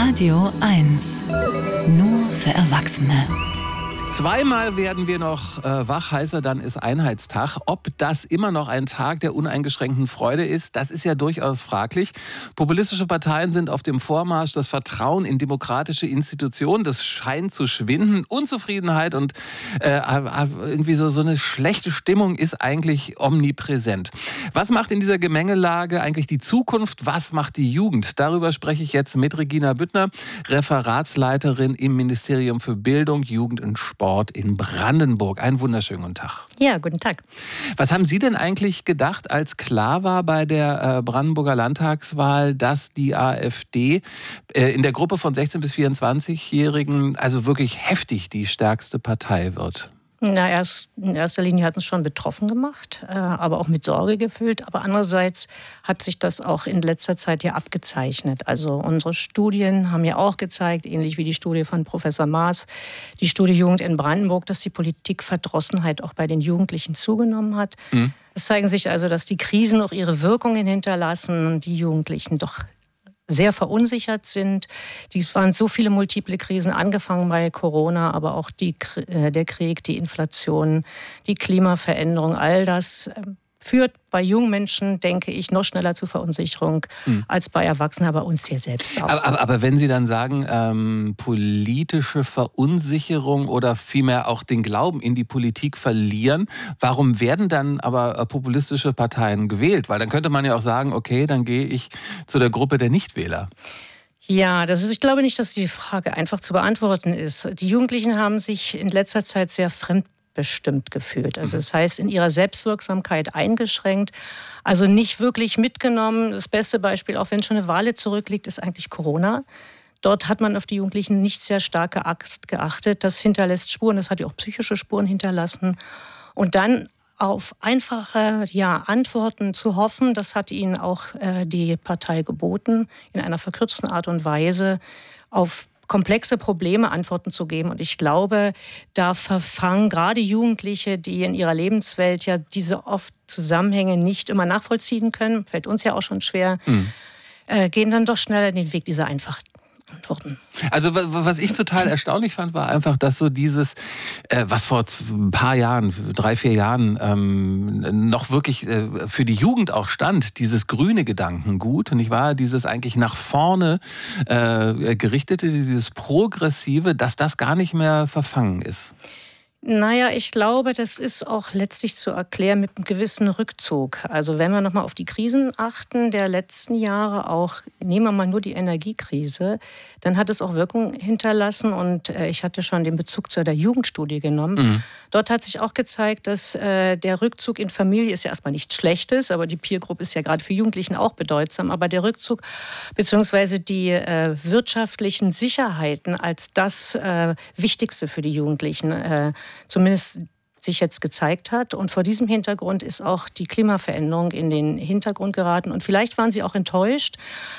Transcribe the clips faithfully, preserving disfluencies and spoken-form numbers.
Radio eins. Nur für Erwachsene. Zweimal werden wir noch äh, wach, heißer dann ist Einheitstag. Ob das immer noch ein Tag der uneingeschränkten Freude ist, das ist ja durchaus fraglich. Populistische Parteien sind auf dem Vormarsch. Das Vertrauen in demokratische Institutionen, das scheint zu schwinden. Unzufriedenheit und äh, irgendwie so, so eine schlechte Stimmung ist eigentlich omnipräsent. Was macht in dieser Gemengelage eigentlich die Zukunft? Was macht die Jugend? Darüber spreche ich jetzt mit Regina Büttner, Referatsleiterin im Ministerium für Bildung, Jugend und Sport in Brandenburg. Einen wunderschönen guten Tag. Ja, guten Tag. Was haben Sie denn eigentlich gedacht, als klar war bei der Brandenburger Landtagswahl, dass die AfD in der Gruppe von sechzehn- bis vierundzwanzigjährigen also wirklich heftig die stärkste Partei wird? Na, erst, in erster Linie hat es schon betroffen gemacht, äh, aber auch mit Sorge gefüllt. Aber andererseits hat sich das auch in letzter Zeit ja abgezeichnet. Also unsere Studien haben ja auch gezeigt, ähnlich wie die Studie von Professor Maas, die Studie Jugend in Brandenburg, dass die Politikverdrossenheit auch bei den Jugendlichen zugenommen hat. Mhm. Es zeigen sich also, dass die Krisen auch ihre Wirkungen hinterlassen und die Jugendlichen doch sehr verunsichert sind. Dies waren so viele multiple Krisen, angefangen bei Corona, aber auch die, der Krieg, die Inflation, die Klimaveränderung, all das führt bei jungen Menschen, denke ich, noch schneller zu Verunsicherung mhm. als bei Erwachsenen, aber uns hier selbst auch. Aber, aber, aber wenn Sie dann sagen, ähm, politische Verunsicherung oder vielmehr auch den Glauben in die Politik verlieren, warum werden dann aber populistische Parteien gewählt? Weil dann könnte man ja auch sagen, okay, dann gehe ich zu der Gruppe der Nichtwähler. Ja, das ist, ich glaube nicht, dass die Frage einfach zu beantworten ist. Die Jugendlichen haben sich in letzter Zeit sehr fremd bestimmt gefühlt. Also das heißt, in ihrer Selbstwirksamkeit eingeschränkt, also nicht wirklich mitgenommen. Das beste Beispiel, auch wenn schon eine Weile zurückliegt, ist eigentlich Corona. Dort hat man auf die Jugendlichen nicht sehr stark geachtet. Das hinterlässt Spuren, das hat ja auch psychische Spuren hinterlassen. Und dann auf einfache ja, Antworten zu hoffen, das hat ihnen auch äh, die Partei geboten, in einer verkürzten Art und Weise auf komplexe Probleme Antworten zu geben. Und ich glaube, da verfangen gerade Jugendliche, die in ihrer Lebenswelt ja diese oft Zusammenhänge nicht immer nachvollziehen können, fällt uns ja auch schon schwer, mhm. äh, gehen dann doch schneller den Weg dieser einfachen Antworten. Also was ich total erstaunlich fand, war einfach, dass so dieses, äh, was vor ein paar Jahren, drei, vier Jahren ähm, noch wirklich äh, für die Jugend auch stand, dieses grüne Gedankengut, nicht wahr? Dieses eigentlich nach vorne äh, gerichtete, dieses progressive, dass das gar nicht mehr verfangen ist. Naja, ich glaube, das ist auch letztlich zu erklären mit einem gewissen Rückzug. Also wenn wir nochmal auf die Krisen achten der letzten Jahre, auch nehmen wir mal nur die Energiekrise, dann hat es auch Wirkung hinterlassen. Und äh, ich hatte schon den Bezug zu der Jugendstudie genommen. Mhm. Dort hat sich auch gezeigt, dass äh, der Rückzug in Familie ist ja erstmal nichts Schlechtes, aber die Peer Group ist ja gerade für Jugendlichen auch bedeutsam. Aber der Rückzug bzw. die äh, wirtschaftlichen Sicherheiten als das äh, Wichtigste für die Jugendlichen äh, zumindest sich jetzt gezeigt hat. Und vor diesem Hintergrund ist auch die Klimaveränderung in den Hintergrund geraten. Und vielleicht waren sie auch enttäuscht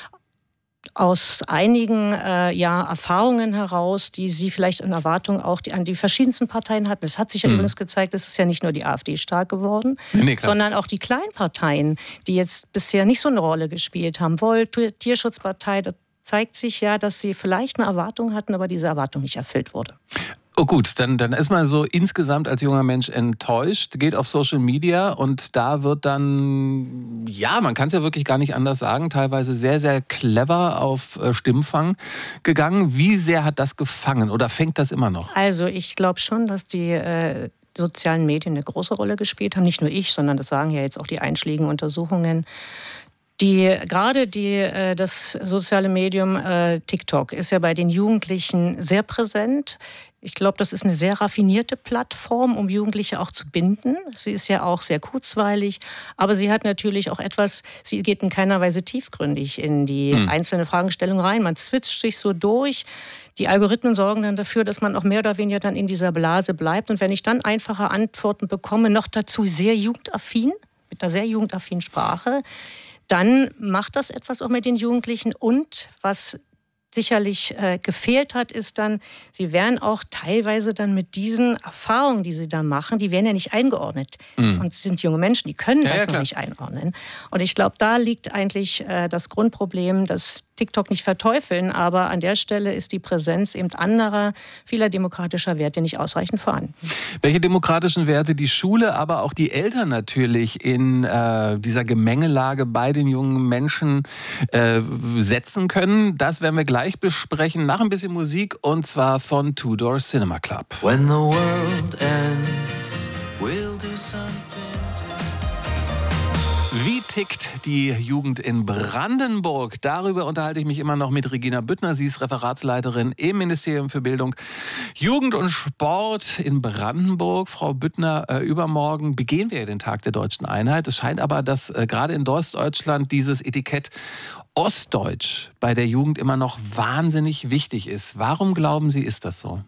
aus einigen äh, ja, Erfahrungen heraus, die sie vielleicht in Erwartung auch die, an die verschiedensten Parteien hatten. Es hat sich ja mhm. übrigens gezeigt, es ist ja nicht nur die AfD stark geworden, nee, sondern auch die kleinen Parteien, die jetzt bisher nicht so eine Rolle gespielt haben. Volt, Tierschutzpartei, da zeigt sich ja, dass sie vielleicht eine Erwartung hatten, aber diese Erwartung nicht erfüllt wurde. Oh gut, dann, dann ist man so insgesamt als junger Mensch enttäuscht, geht auf Social Media und da wird dann, ja, man kann es ja wirklich gar nicht anders sagen, teilweise sehr, sehr clever auf Stimmfang gegangen. Wie sehr hat das gefangen oder fängt das immer noch? Also ich glaube schon, dass die äh, sozialen Medien eine große Rolle gespielt haben. Nicht nur ich, sondern das sagen ja jetzt auch die einschlägigen Untersuchungen. Die, gerade die, das soziale Medium äh, TikTok ist ja bei den Jugendlichen sehr präsent. Ich glaube, das ist eine sehr raffinierte Plattform, um Jugendliche auch zu binden. Sie ist ja auch sehr kurzweilig, aber sie hat natürlich auch etwas, sie geht in keiner Weise tiefgründig in die hm. einzelnen Fragestellungen rein. Man switcht sich so durch. Die Algorithmen sorgen dann dafür, dass man auch mehr oder weniger dann in dieser Blase bleibt. Und wenn ich dann einfache Antworten bekomme, noch dazu sehr jugendaffin, mit einer sehr jugendaffinen Sprache, dann macht das etwas auch mit den Jugendlichen. Und was sicherlich äh, gefehlt hat, ist dann, sie werden auch teilweise dann mit diesen Erfahrungen, die sie da machen, die werden ja nicht eingeordnet. Mhm. Und es sind junge Menschen, die können ja, das ja, noch nicht einordnen. Und ich glaube, da liegt eigentlich äh, das Grundproblem, dass TikTok nicht verteufeln, aber an der Stelle ist die Präsenz eben anderer, vieler demokratischer Werte nicht ausreichend vorhanden. Welche demokratischen Werte die Schule, aber auch die Eltern natürlich in äh, dieser Gemengelage bei den jungen Menschen äh, setzen können, das werden wir gleich besprechen, nach ein bisschen Musik, und zwar von Two Door Cinema Club. When the world ends, we'll do something. Wie tickt die Jugend in Brandenburg? Darüber unterhalte ich mich immer noch mit Regina Büttner. Sie ist Referatsleiterin im Ministerium für Bildung, Jugend und Sport in Brandenburg. Frau Büttner, äh, übermorgen begehen wir den Tag der Deutschen Einheit. Es scheint aber, dass äh, gerade in Ostdeutschland dieses Etikett Ostdeutsch bei der Jugend immer noch wahnsinnig wichtig ist. Warum glauben Sie, ist das so?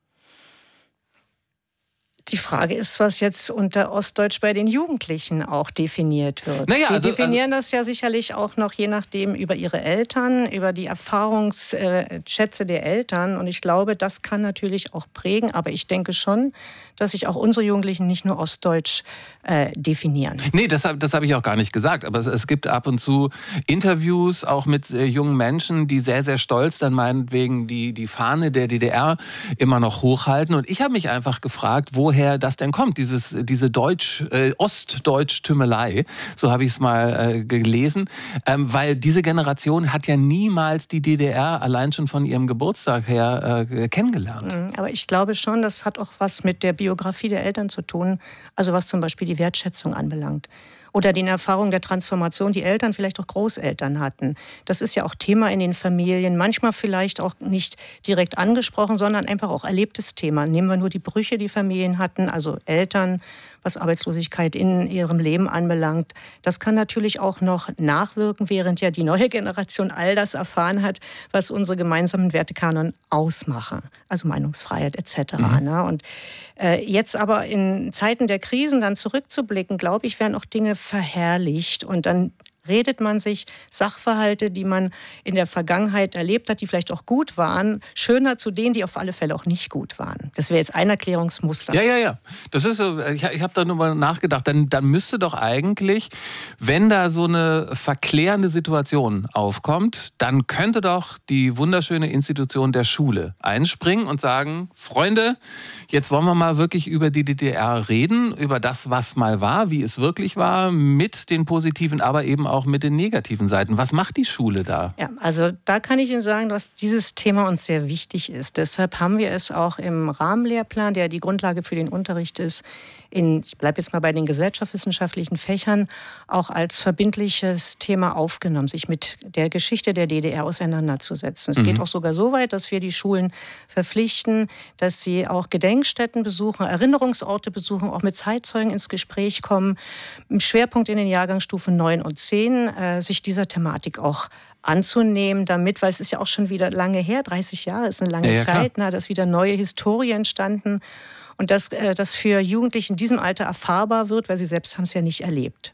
Die Frage ist, was jetzt unter Ostdeutsch bei den Jugendlichen auch definiert wird. Naja, Sie also, definieren also, das ja sicherlich auch noch je nachdem über ihre Eltern, über die Erfahrungsschätze der Eltern. Und ich glaube, das kann natürlich auch prägen. Aber ich denke schon, dass sich auch unsere Jugendlichen nicht nur Ostdeutsch äh, definieren. Nee, das, das habe ich auch gar nicht gesagt. Aber es, es gibt ab und zu Interviews auch mit äh, jungen Menschen, die sehr, sehr stolz dann meinetwegen die, die Fahne der D D R immer noch hochhalten. Und ich habe mich einfach gefragt, woher das denn kommt, dieses, diese Deutsch, äh, Ostdeutsch-Tümelei, so habe ich es mal äh, gelesen, ähm, weil diese Generation hat ja niemals die D D R allein schon von ihrem Geburtstag her äh, kennengelernt. Aber ich glaube schon, das hat auch was mit der Biografie der Eltern zu tun, also was zum Beispiel die Wertschätzung anbelangt. Oder den Erfahrungen der Transformation, die Eltern, vielleicht auch Großeltern hatten. Das ist ja auch Thema in den Familien. Manchmal vielleicht auch nicht direkt angesprochen, sondern einfach auch erlebtes Thema. Nehmen wir nur die Brüche, die Familien hatten, also Eltern, was Arbeitslosigkeit in ihrem Leben anbelangt. Das kann natürlich auch noch nachwirken, während ja die neue Generation all das erfahren hat, was unsere gemeinsamen Wertekanon ausmachen. Also Meinungsfreiheit et cetera. Mhm. Ne? Und äh, jetzt aber in Zeiten der Krisen dann zurückzublicken, glaube ich, werden auch Dinge verherrlicht und dann redet man sich Sachverhalte, die man in der Vergangenheit erlebt hat, die vielleicht auch gut waren, schöner zu denen, die auf alle Fälle auch nicht gut waren. Das wäre jetzt ein Erklärungsmuster. Ja, ja, ja. Das ist so, ich, ich habe da nur mal nachgedacht. Dann, dann müsste doch eigentlich, wenn da so eine verklärende Situation aufkommt, dann könnte doch die wunderschöne Institution der Schule einspringen und sagen, Freunde, jetzt wollen wir mal wirklich über die D D R reden, über das, was mal war, wie es wirklich war, mit den positiven, aber eben auch mit den negativen Seiten. Was macht die Schule da? Ja, also da kann ich Ihnen sagen, dass dieses Thema uns sehr wichtig ist. Deshalb haben wir es auch im Rahmenlehrplan, der die Grundlage für den Unterricht ist, in, ich bleibe jetzt mal bei den gesellschaftswissenschaftlichen Fächern, auch als verbindliches Thema aufgenommen, sich mit der Geschichte der D D R auseinanderzusetzen. Es mhm. geht auch sogar so weit, dass wir die Schulen verpflichten, dass sie auch Gedenkstätten besuchen, Erinnerungsorte besuchen, auch mit Zeitzeugen ins Gespräch kommen, im Schwerpunkt in den Jahrgangsstufen neun und zehn, äh, sich dieser Thematik auch anzunehmen damit, weil es ist ja auch schon wieder lange her, dreißig Jahre ist eine lange ja, ja, Zeit, na, dass wieder neue Historie entstanden und dass äh, das für Jugendliche in diesem Alter erfahrbar wird, weil sie selbst haben es ja nicht erlebt.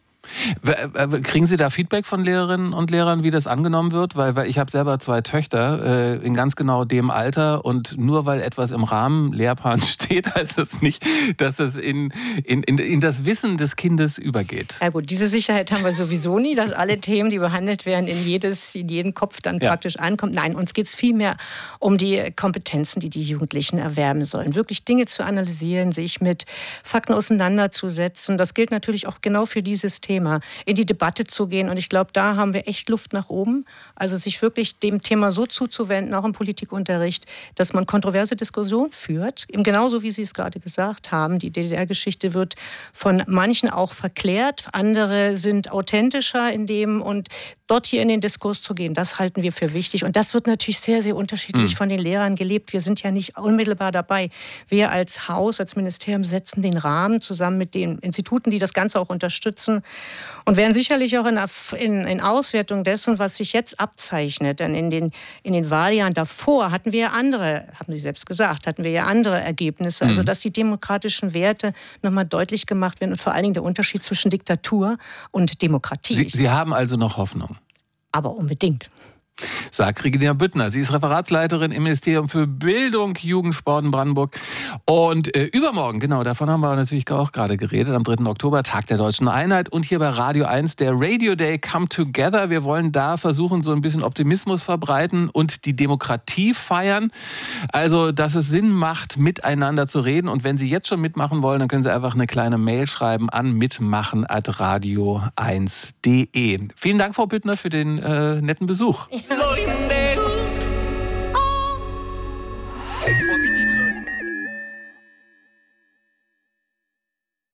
Kriegen Sie da Feedback von Lehrerinnen und Lehrern, wie das angenommen wird? Weil, weil ich habe selber zwei Töchter äh, in ganz genau dem Alter und nur weil etwas im Rahmenlehrplan steht, heißt das nicht, dass es in, in, in, in das Wissen des Kindes übergeht. Ja gut, diese Sicherheit haben wir sowieso nie, dass alle Themen, die behandelt werden, in, jedes, in jeden Kopf dann ja. praktisch ankommen. Nein, uns geht es vielmehr um die Kompetenzen, die die Jugendlichen erwerben sollen. Wirklich Dinge zu analysieren, sich mit Fakten auseinanderzusetzen. Das gilt natürlich auch genau für dieses Thema. In die Debatte zu gehen. Und ich glaube, da haben wir echt Luft nach oben. Also sich wirklich dem Thema so zuzuwenden, auch im Politikunterricht, dass man kontroverse Diskussionen führt. Eben genauso, wie Sie es gerade gesagt haben. Die D D R-Geschichte wird von manchen auch verklärt. Andere sind authentischer in dem. Und dort hier in den Diskurs zu gehen, das halten wir für wichtig. Und das wird natürlich sehr, sehr unterschiedlich mhm. von den Lehrern gelebt. Wir sind ja nicht unmittelbar dabei. Wir als Haus, als Ministerium setzen den Rahmen zusammen mit den Instituten, die das Ganze auch unterstützen. Und werden sicherlich auch in, in, in Auswertung dessen, was sich jetzt abzeichnet, denn in den, in den Wahljahren davor hatten wir ja andere, haben Sie selbst gesagt, hatten wir ja andere Ergebnisse, mhm. also dass die demokratischen Werte nochmal deutlich gemacht werden und vor allen Dingen der Unterschied zwischen Diktatur und Demokratie. Sie, Sie haben also noch Hoffnung? Aber unbedingt. Sagt Regina Büttner. Sie ist Referatsleiterin im Ministerium für Bildung, Jugend, Sport in Brandenburg. Und äh, übermorgen, genau, davon haben wir natürlich auch gerade geredet, am dritten Oktober, Tag der Deutschen Einheit. Und hier bei Radio eins der Radio Day Come Together. Wir wollen da versuchen, so ein bisschen Optimismus verbreiten und die Demokratie feiern. Also, dass es Sinn macht, miteinander zu reden. Und wenn Sie jetzt schon mitmachen wollen, dann können Sie einfach eine kleine Mail schreiben an mitmachen at radio eins punkt de. Vielen Dank, Frau Büttner, für den äh, netten Besuch. Ja.